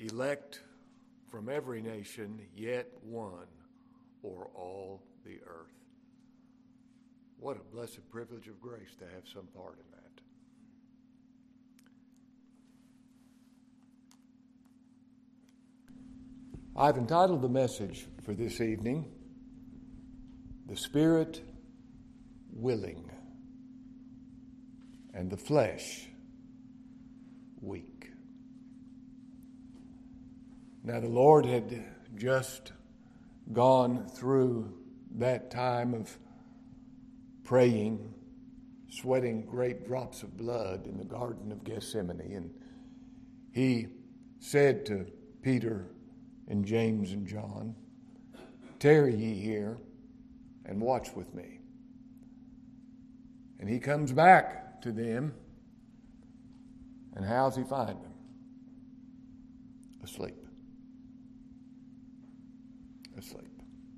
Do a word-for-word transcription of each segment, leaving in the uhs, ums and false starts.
elect from every nation, yet one o'er all the earth. What a blessed privilege of grace to have some part in that. I've entitled the message for this evening, "The Spirit Willing and the Flesh Weak." Now, the Lord had just gone through that time of praying, sweating great drops of blood in the Garden of Gethsemane, and he said to Peter and James and John, "Tarry ye here and watch with me." And he comes back to them, and how's he find them? Asleep. Asleep.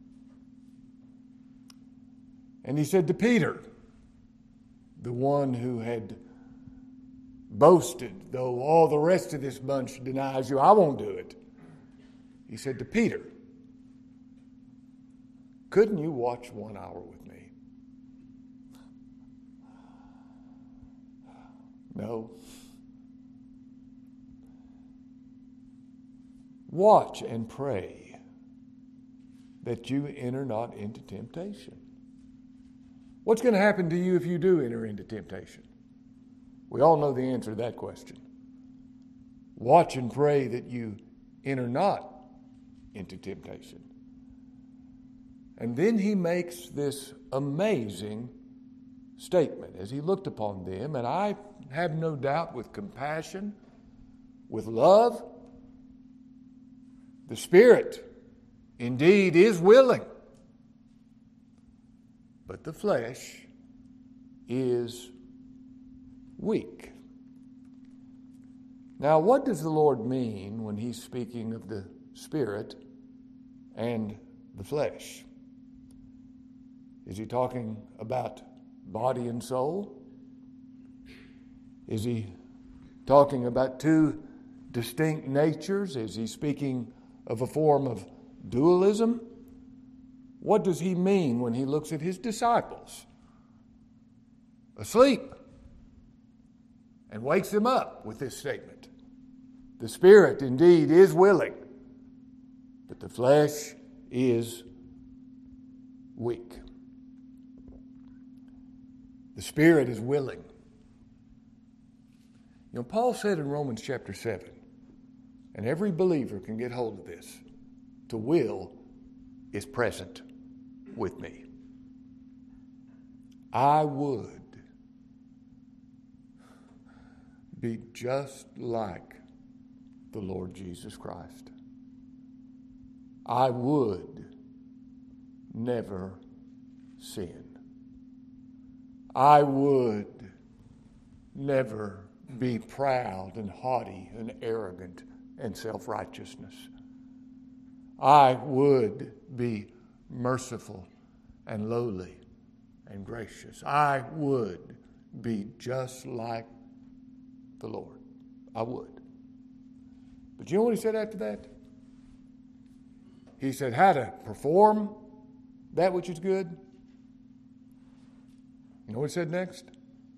And he said to Peter, the one who had boasted, "Though all the rest of this bunch denies you, I won't do it." He said to Peter, "Couldn't you watch one hour with me?" No. Watch and pray that you enter not into temptation. What's going to happen to you if you do enter into temptation? We all know the answer to that question. Watch and pray that you enter not into temptation. And then he makes this amazing statement as he looked upon them, and I have no doubt with compassion, with love, the Spirit indeed is willing, but the flesh is weak. Now, what does the Lord mean when he's speaking of the Spirit and the flesh? Is he talking about body and soul? Is he talking about two distinct natures? Is he speaking of a form of dualism? What does he mean when he looks at his disciples asleep and wakes them up with this statement? The Spirit indeed is willing, but the flesh is weak. The Spirit is willing. You know, Paul said in Romans chapter seven, and every believer can get hold of this, to will is present with me. I would be just like the Lord Jesus Christ. I would never sin. I would never be proud and haughty and arrogant and self-righteousness. I would be merciful and lowly and gracious. I would be just like the Lord. I would. But you know what he said after that? He said how to perform that which is good. You know what he said next?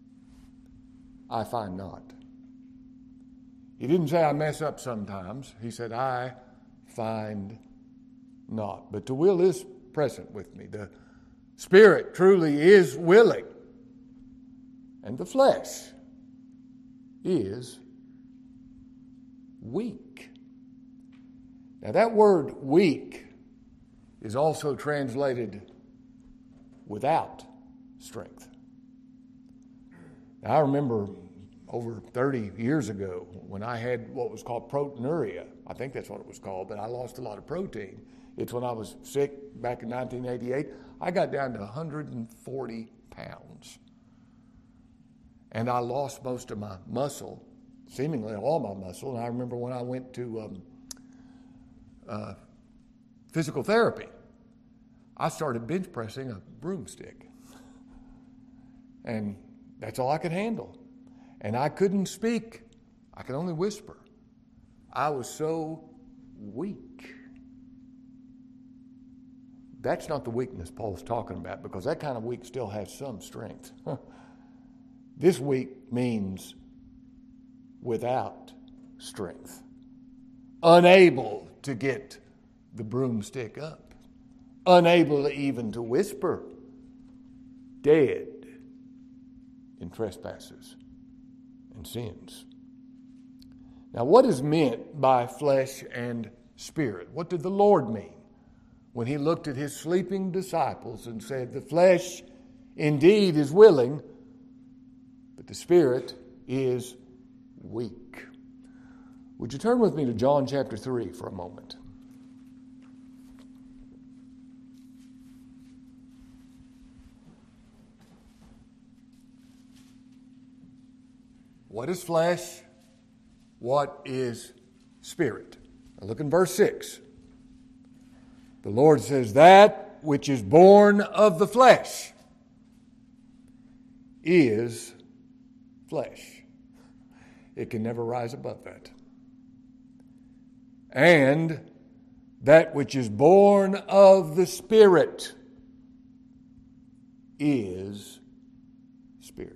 I find not. He didn't say I mess up sometimes. He said I find not. But the will is present with me. The Spirit truly is willing. And the flesh is weak. Now that word weak is also translated without strength. Now, I remember over thirty years ago when I had what was called proteinuria. I think that's what it was called, but I lost a lot of protein. It's when I was sick back in nineteen eighty-eight. I got down to one hundred forty pounds. And I lost most of my muscle, seemingly all my muscle. And I remember when I went to um, uh, physical therapy, I started bench pressing a broomstick. And that's all I could handle. And I couldn't speak. I could only whisper. I was so weak. That's not the weakness Paul's talking about, because that kind of weak still has some strength. This weak means without strength, unable to get the broomstick up, unable even to whisper, dead in trespasses and sins. Now, what is meant by flesh and spirit? What did the Lord mean when he looked at his sleeping disciples and said, the flesh indeed is willing, but the spirit is weak? Would you turn with me to John chapter three for a moment? What is flesh? What is spirit? Now look in verse six. The Lord says, that which is born of the flesh is flesh. It can never rise above that. And that which is born of the Spirit is spirit.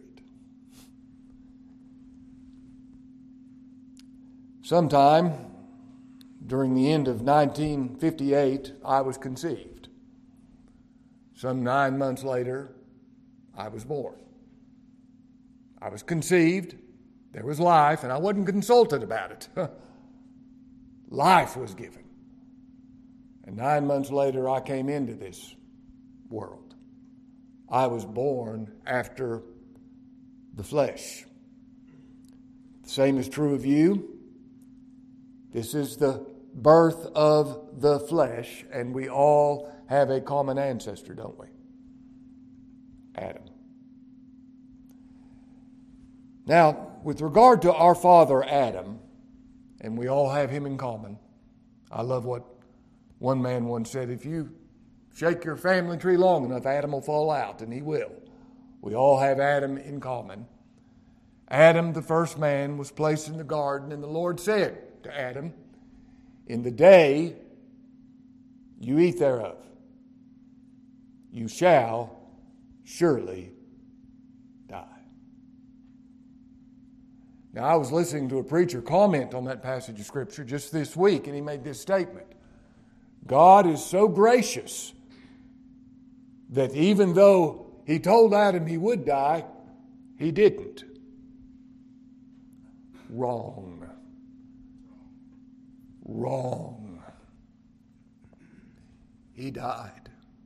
Sometime during the end of nineteen fifty-eight, I was conceived. Some nine months later, I was born. I was conceived, there was life, and I wasn't consulted about it. Life was given. And nine months later, I came into this world. I was born after the flesh. The same is true of you. This is the birth of the flesh, and we all have a common ancestor, don't we? Adam. Now, with regard to our father Adam, and we all have him in common, I love what one man once said, if you shake your family tree long enough, Adam will fall out, and he will. We all have Adam in common. Adam, the first man, was placed in the garden, and the Lord said to Adam, in the day you eat thereof, you shall surely die. Now, I was listening to a preacher comment on that passage of Scripture just this week, and he made this statement. God is so gracious that even though he told Adam he would die, he didn't. Wrong. Wrong. He died.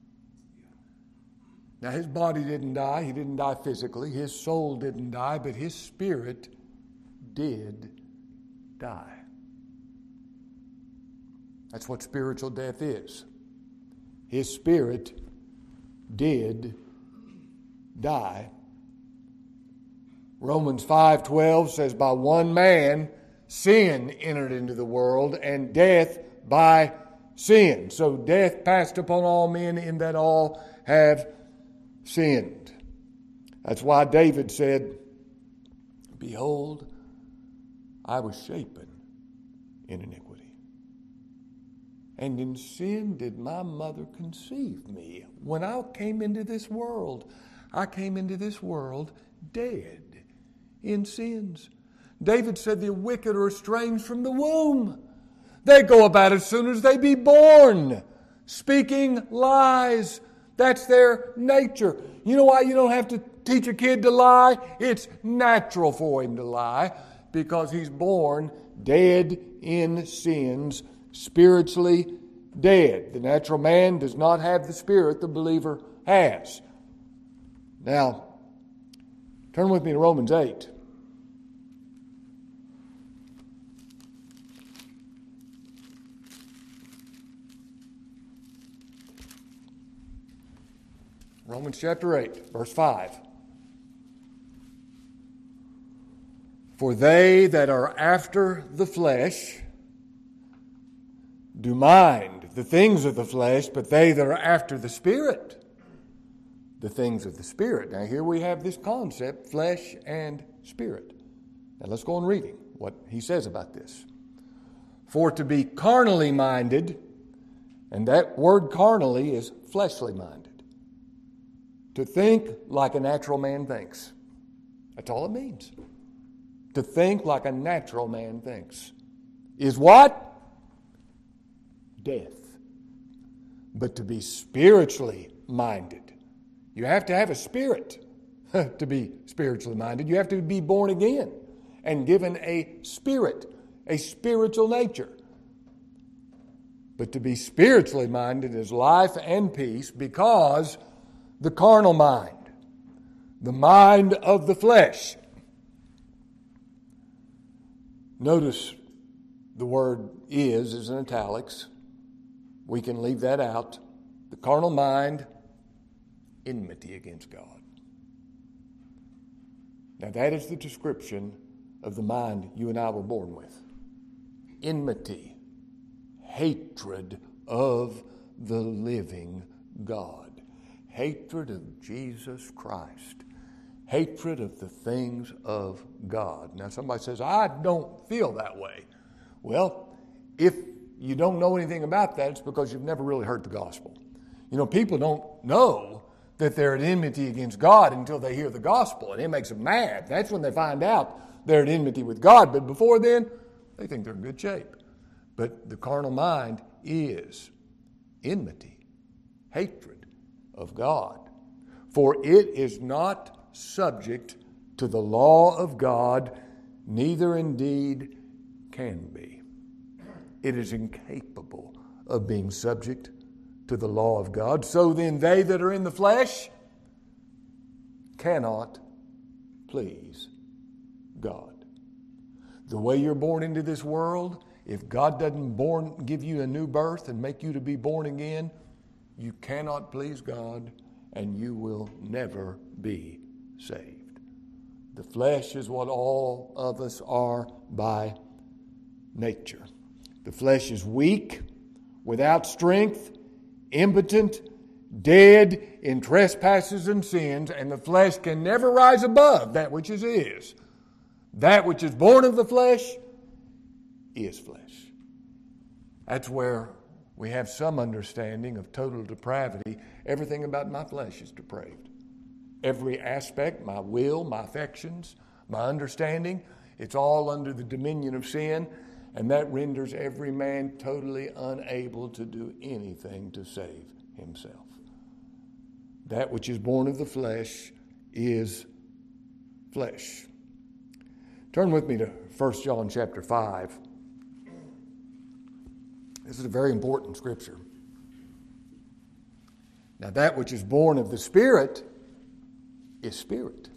Now, his body didn't die. He didn't die physically. His soul didn't die, but his spirit did die. That's what spiritual death is. His spirit did die. Romans five twelve says, by one man sin entered into the world, and death by sin. So death passed upon all men in that all have sinned. That's why David said, behold, I was shapen in iniquity, and in sin did my mother conceive me. When I came into this world, I came into this world dead in sins. David said the wicked are estranged from the womb. They go about as soon as they be born, speaking lies. That's their nature. You know why you don't have to teach a kid to lie? It's natural for him to lie because he's born dead in sins, spiritually dead. The natural man does not have the spirit the believer has. Now, turn with me to Romans eight. Romans chapter eight, verse five. For they that are after the flesh do mind the things of the flesh, but they that are after the Spirit, the things of the Spirit. Now here we have this concept, flesh and spirit. Now let's go on reading what he says about this. For to be carnally minded, and that word carnally is fleshly minded, to think like a natural man thinks. That's all it means. To think like a natural man thinks. Is what? Death. But to be spiritually minded. You have to have a spirit to be spiritually minded. You have to be born again and given a spirit, a spiritual nature. But to be spiritually minded is life and peace, because the carnal mind, the mind of the flesh. Notice the word is is in italics. We can leave that out. The carnal mind, enmity against God. Now that is the description of the mind you and I were born with. Enmity, hatred of the living God. Hatred of Jesus Christ. Hatred of the things of God. Now somebody says, I don't feel that way. Well, if you don't know anything about that, it's because you've never really heard the gospel. You know, people don't know that they're at enmity against God until they hear the gospel, and it makes them mad. That's when they find out they're at enmity with God. But before then, they think they're in good shape. But the carnal mind is enmity, hatred of God. For it is not subject to the law of God, neither indeed can be. It is incapable of being subject to the law of God. So then they that are in the flesh cannot please God. The way you're born into this world, if God doesn't born, give you a new birth and make you to be born again, you cannot please God and you will never be saved. The flesh is what all of us are by nature. The flesh is weak, without strength, impotent, dead in trespasses and sins, and the flesh can never rise above that which is is. That which is born of the flesh is flesh. That's where we have some understanding of total depravity. Everything about my flesh is depraved. Every aspect, my will, my affections, my understanding, it's all under the dominion of sin, and that renders every man totally unable to do anything to save himself. That which is born of the flesh is flesh. Turn with me to First John chapter five. This is a very important scripture. Now that which is born of the Spirit is spirit.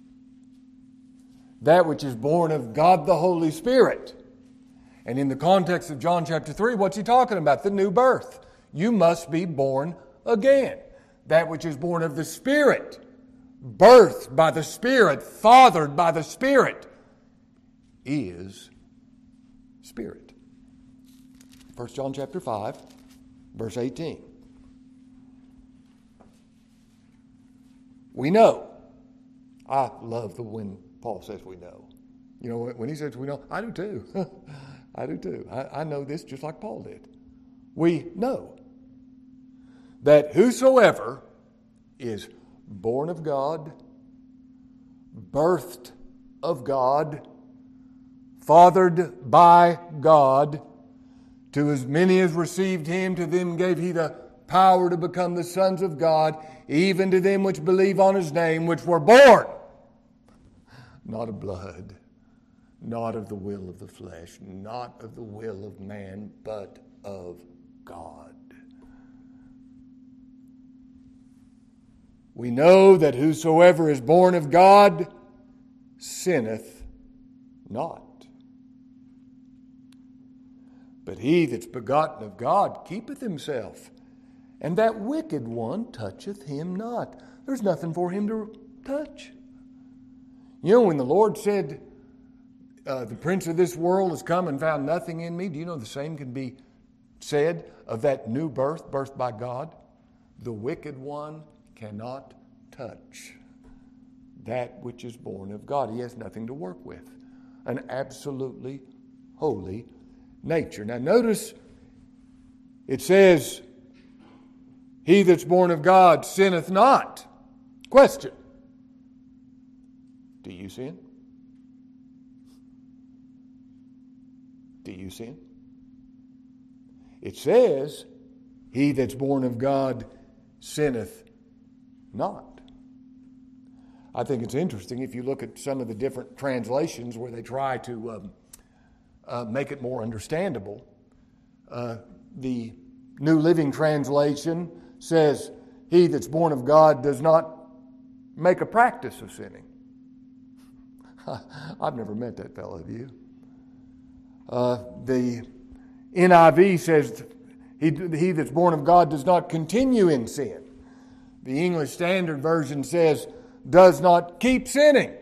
That which is born of God the Holy Spirit. And in the context of John chapter three, what's he talking about? The new birth. You must be born again. That which is born of the Spirit, birthed by the Spirit, fathered by the Spirit, is spirit. First John chapter five, verse eighteen. We know. I love the when Paul says we know. You know, when he says we know, I do too. I do too. I, I know this just like Paul did. We know that whosoever is born of God, birthed of God, fathered by God, to as many as received him, to them gave he the power to become the sons of God, even to them which believe on his name, which were born, not of blood, not of the will of the flesh, not of the will of man, but of God. We know that whosoever is born of God sinneth not. But he that's begotten of God keepeth himself, and that wicked one toucheth him not. There's nothing for him to touch. You know, when the Lord said, uh, the prince of this world has come and found nothing in me, do you know the same can be said of that new birth, birthed by God? The wicked one cannot touch that which is born of God. He has nothing to work with. An absolutely holy nature. Now notice it says, he that's born of God sinneth not. Question. Do you sin? Do you sin? It says, he that's born of God sinneth not. I think it's interesting if you look at some of the different translations where they try to um, uh, make it more understandable. Uh, the New Living Translation says, he that's born of God does not make a practice of sinning. I've never met that fellow, have you? Uh, the N I V says, he, he that's born of God does not continue in sin. The English Standard Version says, does not keep sinning.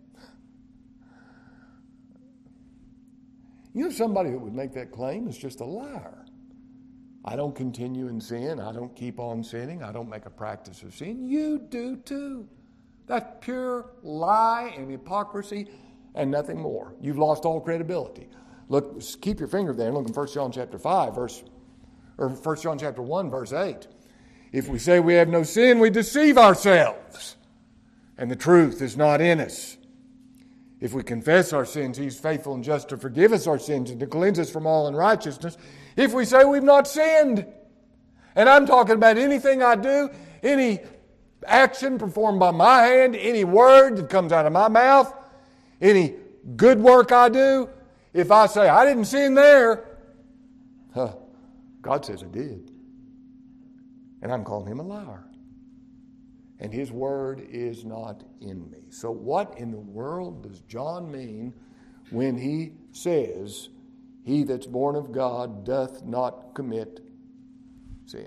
You know, somebody that would make that claim is just a liar. I don't continue in sin. I don't keep on sinning. I don't make a practice of sin. You do too. That's pure lie and hypocrisy and nothing more. You've lost all credibility. Look, keep your finger there and look in First John chapter five, verse, or First John chapter one, verse eight. If we say we have no sin, we deceive ourselves, and the truth is not in us. If we confess our sins, He's faithful and just to forgive us our sins and to cleanse us from all unrighteousness. If we say we've not sinned, and I'm talking about anything I do, any action performed by my hand, any word that comes out of my mouth, any good work I do, if I say I didn't sin there, huh, God says I did. And I'm calling Him a liar. And His word is not in me. So what in the world does John mean when he says, he that's born of God doth not commit sin?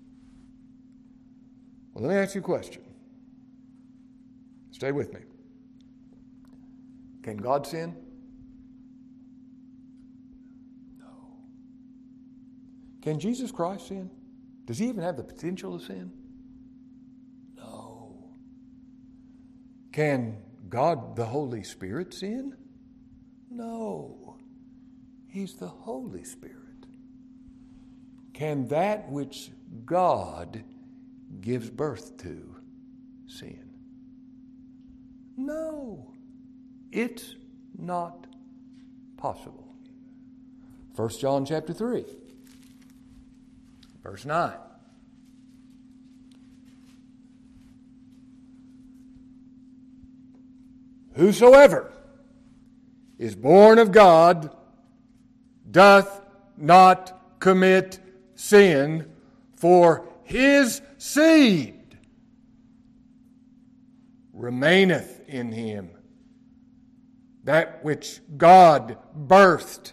Well, let me ask you a question. Stay with me. Can God sin? No. Can Jesus Christ sin? Does He even have the potential of sin? No. Can God the Holy Spirit sin? No. He's the Holy Spirit. Can that which God gives birth to sin? No. It's not possible. First John chapter three, verse nine. Whosoever is born of God doth not commit sin, for his seed remaineth in him. That which God birthed.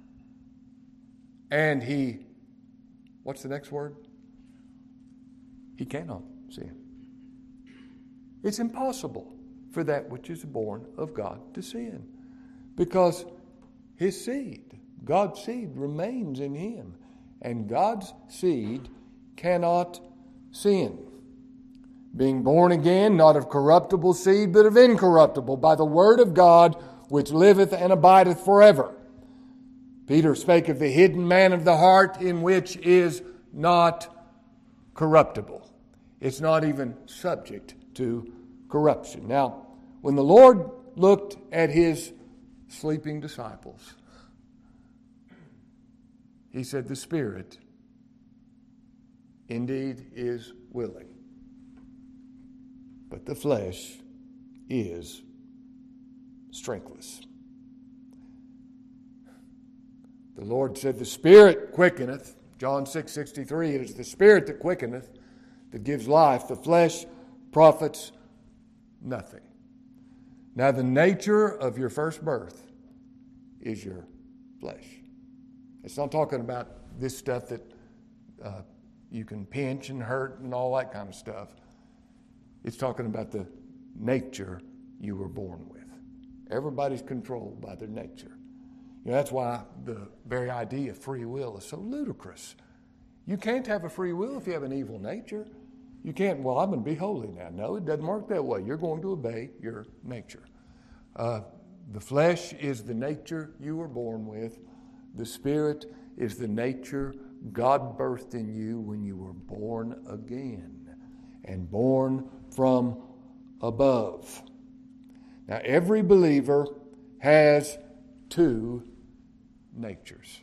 And he, what's the next word? He cannot sin. It's impossible for that which is born of God to sin, because his seed, God's seed, remains in him, and God's seed cannot sin. Being born again, not of corruptible seed, but of incorruptible, by the word of God, which liveth and abideth forever. Peter spake of the hidden man of the heart, in which is not corruptible. It's not even subject to corruption. Now, when the Lord looked at his sleeping disciples, he said, the spirit indeed is willing, but the flesh is strengthless. The Lord said, the Spirit quickeneth. John six sixty-three, it is the Spirit that quickeneth, that gives life. The flesh profits nothing. Now, the nature of your first birth is your flesh. It's not talking about this stuff that uh, you can pinch and hurt and all that kind of stuff. It's talking about the nature you were born with. Everybody's controlled by their nature. You know, that's why the very idea of free will is so ludicrous. You can't have a free will if you have an evil nature. You can't, well, I'm going to be holy now. No, it doesn't work that way. You're going to obey your nature. Uh, the flesh is the nature you were born with. The Spirit is the nature God birthed in you when you were born again and born from above. Now, every believer has two natures.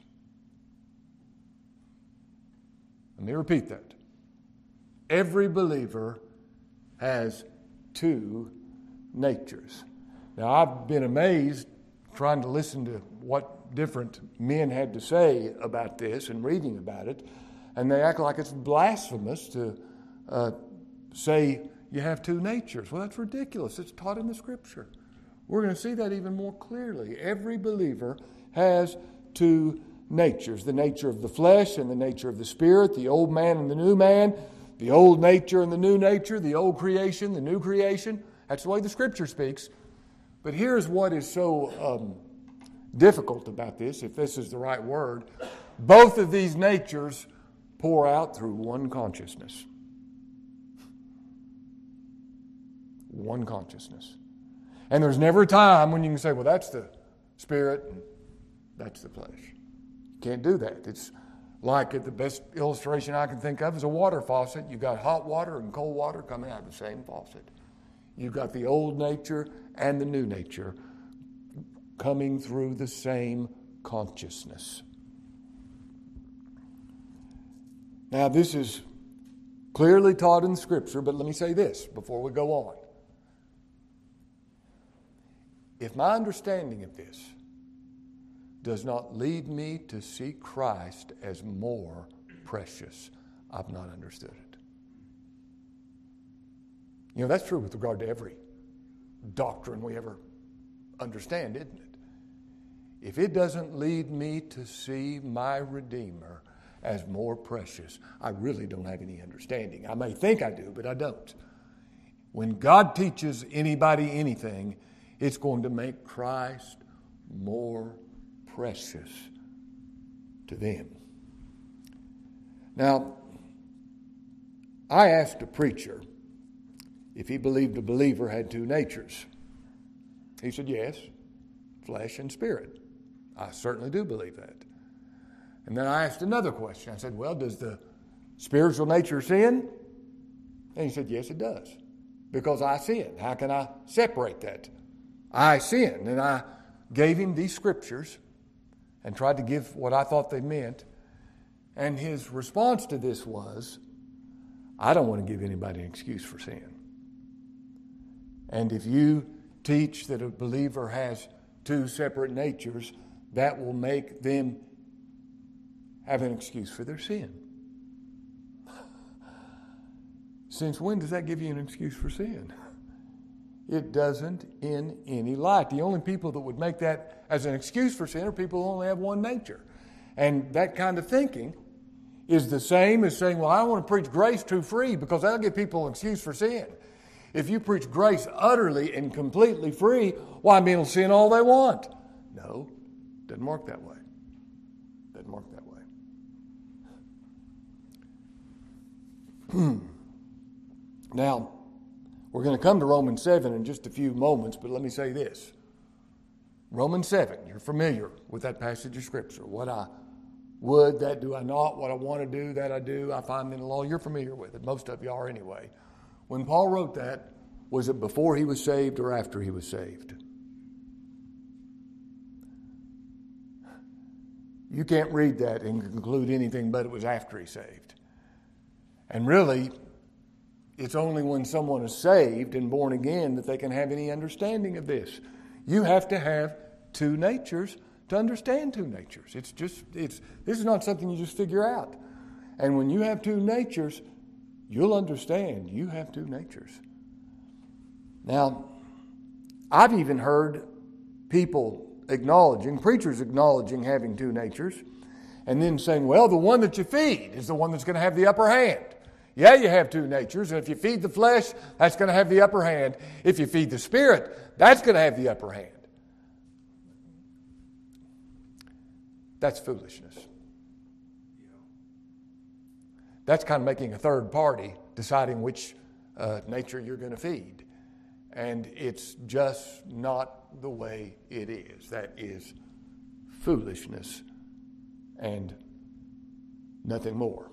Let me repeat that. Every believer has two natures. Now, I've been amazed trying to listen to what different men had to say about this and reading about it, and they act like it's blasphemous to uh, say you have two natures. Well, that's ridiculous. It's taught in the Scripture. We're going to see that even more clearly. Every believer has two natures, the nature of the flesh and the nature of the Spirit, the old man and the new man, the old nature and the new nature, the old creation, the new creation. That's the way the Scripture speaks. But here's what is so um, difficult about this, if this is the right word. Both of these natures pour out through one consciousness. One consciousness. And there's never a time when you can say, well, that's the Spirit and that's the flesh. You can't do that. It's like the best illustration I can think of is a water faucet. You've got hot water and cold water coming out of the same faucet. You've got the old nature and the new nature coming through the same consciousness. Now, this is clearly taught in Scripture, but let me say this before we go on. If my understanding of this does not lead me to see Christ as more precious, I've not understood it. You know, that's true with regard to every doctrine we ever understand, isn't it? If it doesn't lead me to see my Redeemer as more precious, I really don't have any understanding. I may think I do, but I don't. When God teaches anybody anything, it's going to make Christ more precious to them. Now, I asked a preacher if he believed a believer had two natures. He said, yes, flesh and spirit. I certainly do believe that. And then I asked another question. I said, well, does the spiritual nature sin? And he said, yes, it does. Because I sin. How can I separate that? I sin. And I gave him these scriptures and tried to give what I thought they meant. And his response to this was, I don't want to give anybody an excuse for sin. And if you teach that a believer has two separate natures, that will make them have an excuse for their sin. Since when does that give you an excuse for sin? It doesn't in any light. The only people that would make that as an excuse for sin are people who only have one nature. And that kind of thinking is the same as saying, well, I don't want to preach grace too free because that'll give people an excuse for sin. If you preach grace utterly and completely free, why, men will sin all they want. No, doesn't work that way. Doesn't work that way. Now, we're going to come to Romans seven in just a few moments, but let me say this. Romans seven, you're familiar with that passage of Scripture. What I would, that do I not. What I want to do, that I do. I find in the law. You're familiar with it. Most of you are anyway. When Paul wrote that, was it before he was saved or after he was saved? You can't read that and conclude anything but it was after he saved. And really, it's only when someone is saved and born again that they can have any understanding of this. You have to have two natures to understand two natures. It's just, it's this is not something you just figure out. And when you have two natures, you'll understand you have two natures. Now, I've even heard people acknowledging, preachers acknowledging having two natures, and then saying, well, the one that you feed is the one that's going to have the upper hand. Yeah, you have two natures, and if you feed the flesh, that's going to have the upper hand. If you feed the spirit, that's going to have the upper hand. That's foolishness. That's kind of making a third party deciding which uh, nature you're going to feed. And it's just not the way it is. That is foolishness and nothing more.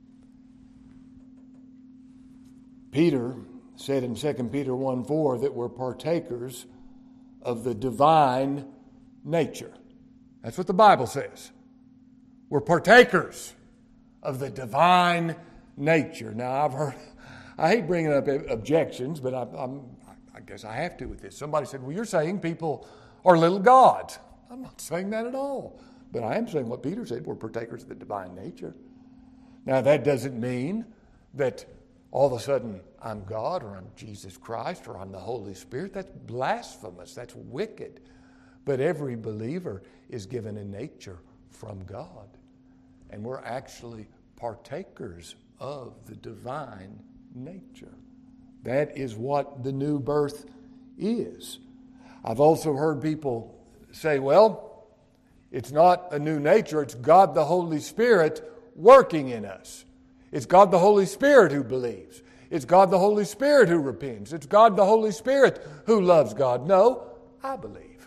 Peter said in Second Peter one four that we're partakers of the divine nature. That's what the Bible says. We're partakers of the divine nature. Now, I've heard, I hate bringing up objections, but I, I'm, I guess I have to with this. Somebody said, well, you're saying people are little gods. I'm not saying that at all. But I am saying what Peter said, we're partakers of the divine nature. Now, that doesn't mean that all of a sudden I'm God or I'm Jesus Christ or I'm the Holy Spirit. That's blasphemous. That's wicked. But every believer is given a nature from God. And we're actually partakers of the divine nature. That is what the new birth is. I've also heard people say, well, it's not a new nature, it's God the Holy Spirit working in us. It's God the Holy Spirit who believes. It's God the Holy Spirit who repents. It's God the Holy Spirit who loves God. No, I believe.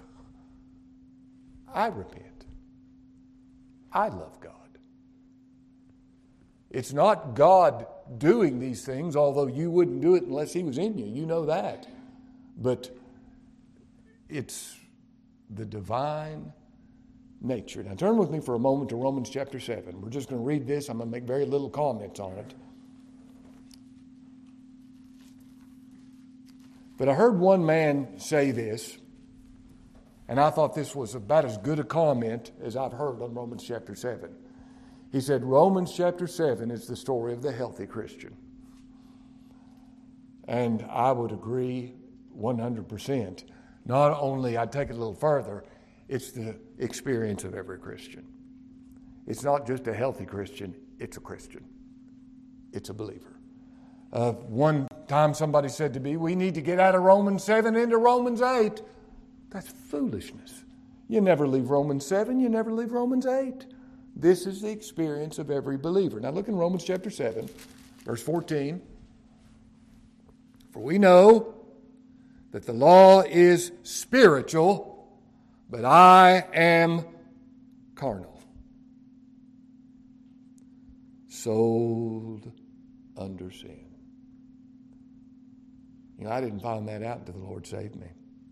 I repent. I love God. It's not God doing these things, although you wouldn't do it unless He was in you. You know that. But it's the divine nature. Now turn with me for a moment to Romans chapter seven. We're just going to read this. I'm going to make very little comments on it. But I heard one man say this, and I thought this was about as good a comment as I've heard on Romans chapter seven. He said, Romans chapter seven is the story of the healthy Christian. And I would agree one hundred percent. Not only, I'd take it a little further, it's the experience of every Christian. It's not just a healthy Christian, it's a Christian. It's a believer. Uh, one time somebody said to me, we need to get out of Romans seven into Romans eight. That's foolishness. You never leave Romans seven, you never leave Romans eight. This is the experience of every believer. Now look in Romans chapter seven, verse fourteen. For we know that the law is spiritual, but I am carnal, sold under sin. You know, I didn't find that out until the Lord saved me.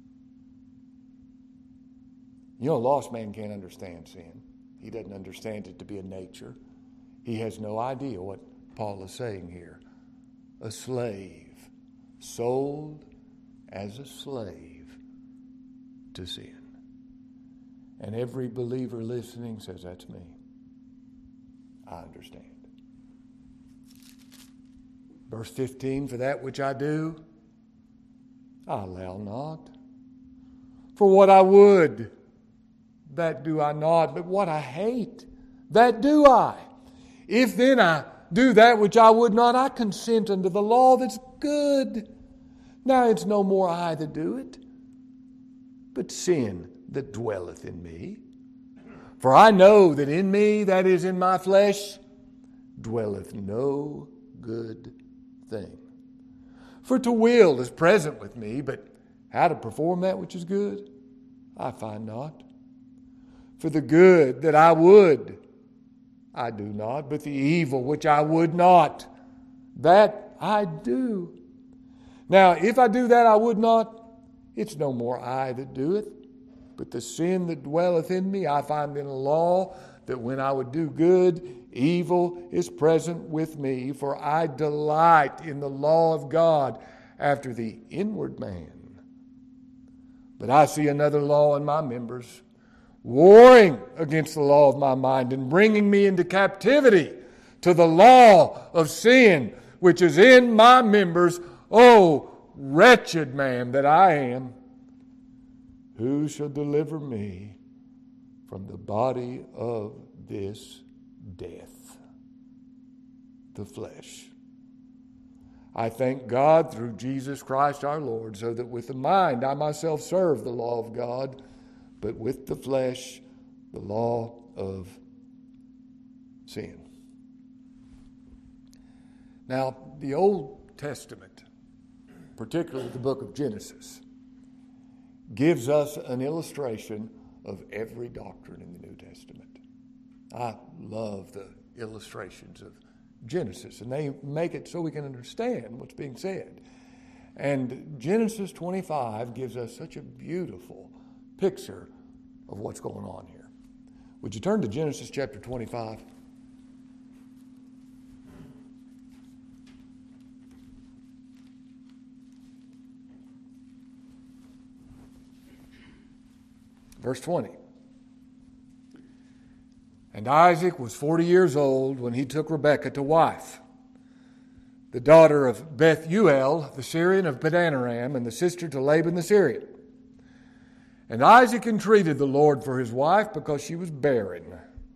You know, a lost man can't understand sin. He doesn't understand it to be a nature. He has no idea what Paul is saying here. A slave, sold as a slave to sin. And every believer listening says, that's me. I understand. Verse fifteen, for that which I do, I allow not. For what I would, that do I not. But what I hate, that do I. If then I do that which I would not, I consent unto the law that's good. Now it's no more I that do it, but sin that dwelleth in me. For I know that in me, that is in my flesh, dwelleth no good thing. For to will is present with me, but how to perform that which is good, I find not. For the good that I would, I do not, but the evil which I would not, that I do. Now, if I do that I would not, it's no more I that doeth, but the sin that dwelleth in me. I find in a law that when I would do good, evil is present with me, for I delight in the law of God after the inward man. But I see another law in my members, warring against the law of my mind and bringing me into captivity to the law of sin, which is in my members. Oh, wretched man that I am, who shall deliver me from the body of this death, the flesh? I thank God through Jesus Christ our Lord, so that with the mind I myself serve the law of God, but with the flesh, the law of sin. Now, the Old Testament, particularly the book of Genesis, gives us an illustration of every doctrine in the New Testament. I love the illustrations of Genesis, and they make it so we can understand what's being said. And Genesis twenty-five gives us such a beautiful picture of what's going on here. Would you turn to Genesis chapter twenty-five? Verse twenty. And Isaac was forty years old when he took Rebekah to wife, the daughter of Bethuel, the Syrian of Padanaram, and the sister to Laban the Syrian. And Isaac entreated the Lord for his wife because she was barren,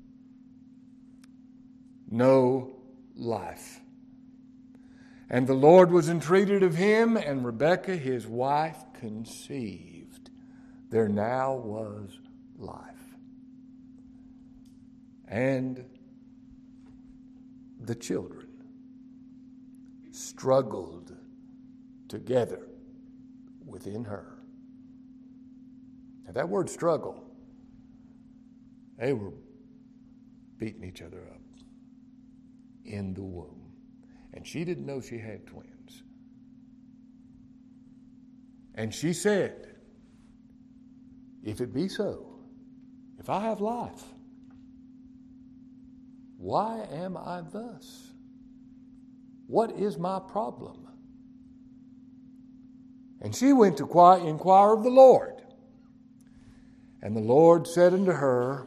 no life. And the Lord was entreated of him, and Rebekah his wife conceived. There now was life. And the children struggled together within her. Now that word struggle, they were beating each other up in the womb. And she didn't know she had twins. And she said, if it be so, if I have life, why am I thus? What is my problem? And she went to inquire of the Lord. And the Lord said unto her,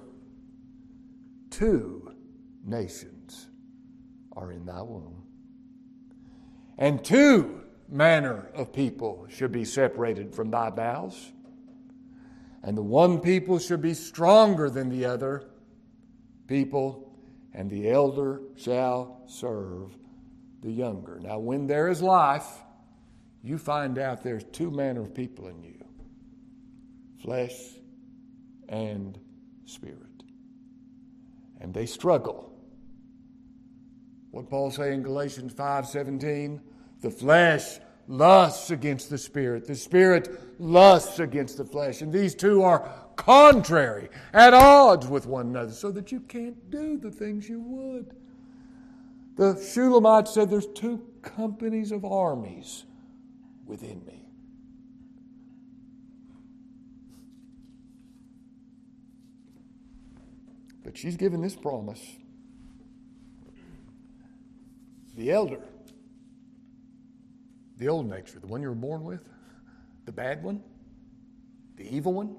two nations are in thy womb, and two manner of people should be separated from thy bowels, and the one people should be stronger than the other people, and the elder shall serve the younger. Now, when there is life, you find out there's two manner of people in you, flesh and spirit. And they struggle. What Paul say in Galatians five seventeen? The flesh lusts against the spirit. The spirit lusts against the flesh. And these two are contrary, at odds with one another, so that you can't do the things you would. The Shulamite said there's two companies of armies within me. But she's given this promise. The elder, the old nature, the one you were born with, the bad one, the evil one,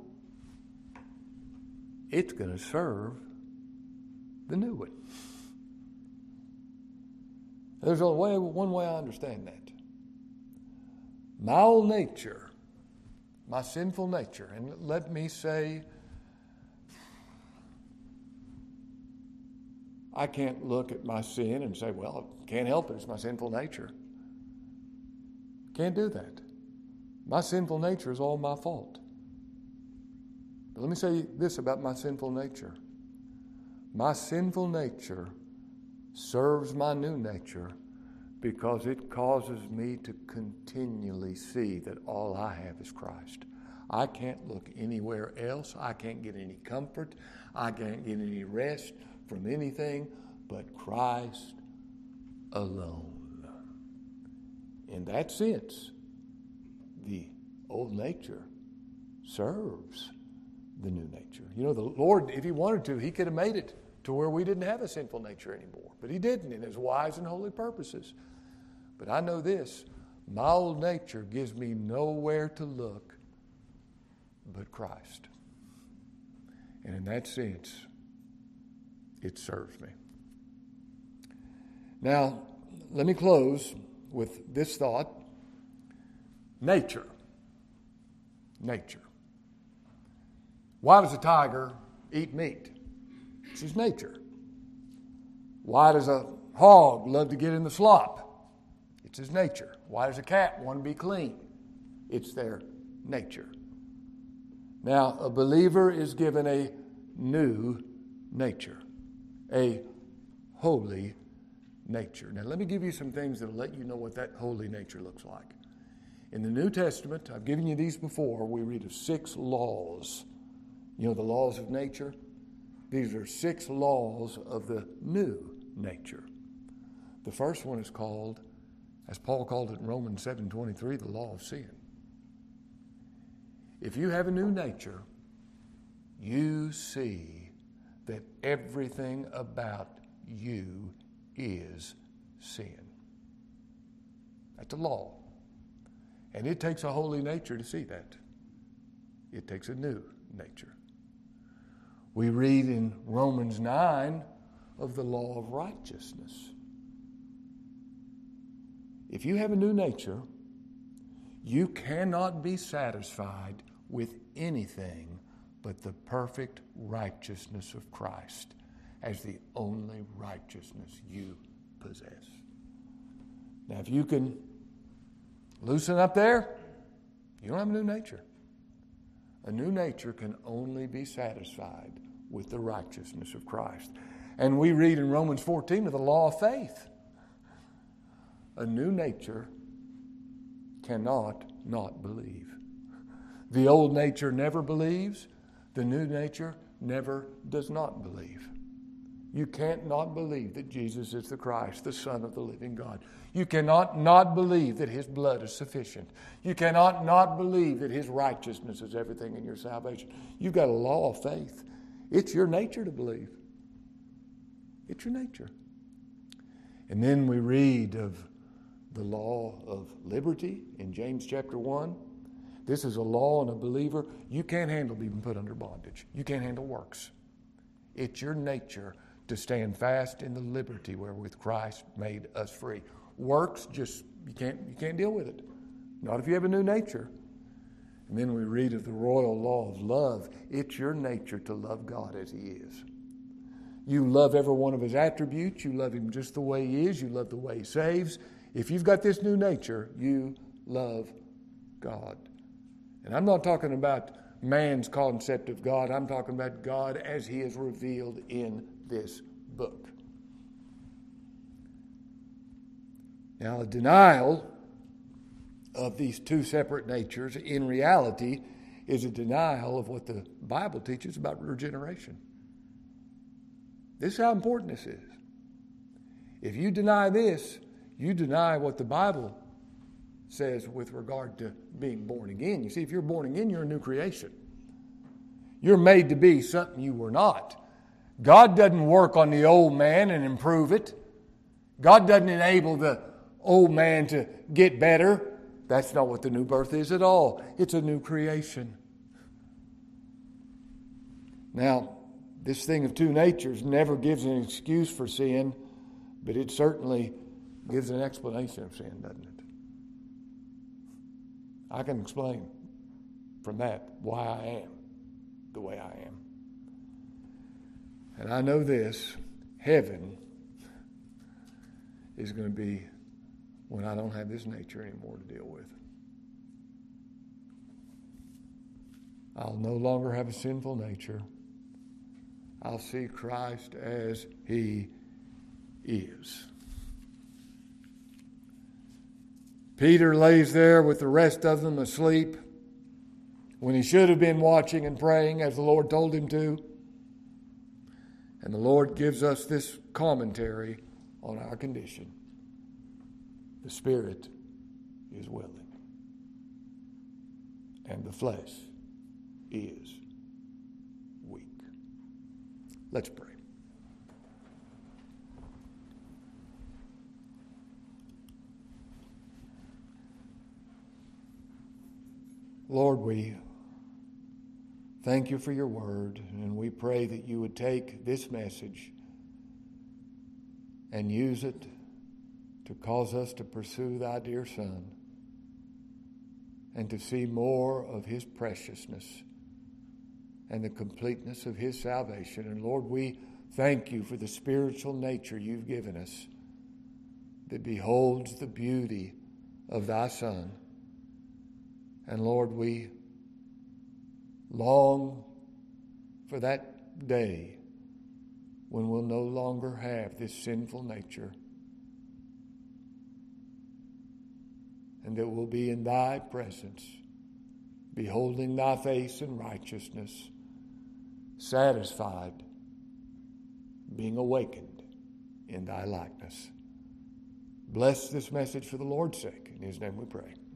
it's going to serve the new one. There's only way, one way I understand that. My old nature, my sinful nature, and let me say, I can't look at my sin and say, well, I can't help it, it's my sinful nature. Can't do that. My sinful nature is all my fault. But let me say this about my sinful nature. My sinful nature serves my new nature because it causes me to continually see that all I have is Christ. I can't look anywhere else. I can't get any comfort. I can't get any rest from anything but Christ alone. In that sense, the old nature serves the new nature. You know, the Lord, if He wanted to, He could have made it to where we didn't have a sinful nature anymore. But He didn't in His wise and holy purposes. But I know this, my old nature gives me nowhere to look but Christ. And in that sense, it serves me. Now, let me close with this thought. Nature. Nature. Why does a tiger eat meat? It's his nature. Why does a hog love to get in the slop? It's his nature. Why does a cat want to be clean? It's their nature. Now, a believer is given a new nature, a holy nature. Now, let me give you some things that will let you know what that holy nature looks like. In the New Testament, I've given you these before, we read of six laws. You know, the laws of nature. These are six laws of the new nature. The first one is called, as Paul called it in Romans seven twenty-three, the law of sin. If you have a new nature, you see that everything about you is sin. That's a law. And it takes a holy nature to see that. It takes a new nature. We read in Romans nine of the law of righteousness. If you have a new nature, you cannot be satisfied with anything but the perfect righteousness of Christ as the only righteousness you possess. Now, if you can loosen up there, you don't have a new nature. A new nature can only be satisfied with the righteousness of Christ. And we read in Romans fourteen of the law of faith. A new nature cannot not believe. The old nature never believes. The new nature never does not believe. You can't not believe that Jesus is the Christ, the Son of the living God. You cannot not believe that His blood is sufficient. You cannot not believe that His righteousness is everything in your salvation. You've got a law of faith. It's your nature to believe. It's your nature. And then we read of the law of liberty in James chapter one. This is a law on a believer. You can't handle being put under bondage. You can't handle works. It's your nature to stand fast in the liberty wherewith Christ made us free. Works, just you can't you can't deal with it. Not if you have a new nature. And then we read of the royal law of love. It's your nature to love God as He is. You love every one of His attributes. You love Him just the way He is. You love the way He saves. If you've got this new nature, you love God. And I'm not talking about man's concept of God. I'm talking about God as He is revealed in this book. Now, a denial of these two separate natures in reality is a denial of what the Bible teaches about regeneration. This is how important this is. If you deny this, you deny what the Bible says with regard to being born again. You see, if you're born again, you're a new creation. You're made to be something you were not. God doesn't work on the old man and improve it. God doesn't enable the old man to get better. That's not what the new birth is at all. It's a new creation. Now, this thing of two natures never gives an excuse for sin, but it certainly gives an explanation of sin, doesn't it? I can explain from that why I am the way I am. And I know this, heaven is going to be when I don't have this nature anymore to deal with. I'll no longer have a sinful nature. I'll see Christ as He is. Peter lays there with the rest of them asleep when he should have been watching and praying as the Lord told him to. And the Lord gives us this commentary on our condition. The spirit is willing, and the flesh is weak. Let's pray. Lord, we thank you for your word, and we pray that you would take this message and use it to cause us to pursue thy dear Son and to see more of his preciousness and the completeness of his salvation. And Lord, we thank you for the spiritual nature you've given us that beholds the beauty of thy Son. And Lord, we long for that day when we'll no longer have this sinful nature, and that we'll be in thy presence, beholding thy face in righteousness, satisfied being awakened in thy likeness. Bless this message for the Lord's sake. In his name we pray.